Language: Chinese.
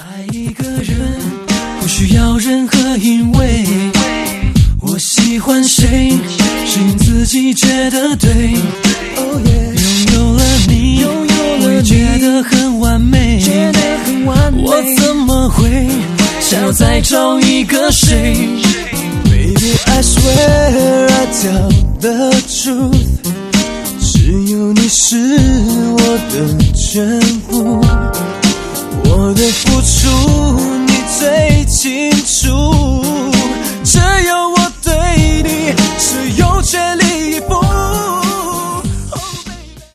爱一个人不需要任何因为，我喜欢谁是因自己觉得对。Oh yeah， 拥有了你，我也觉得很完美，我怎么会想要再找一个谁 ？Baby I swear I tell the truth， 只有你是我的全部。我的付出你最清楚，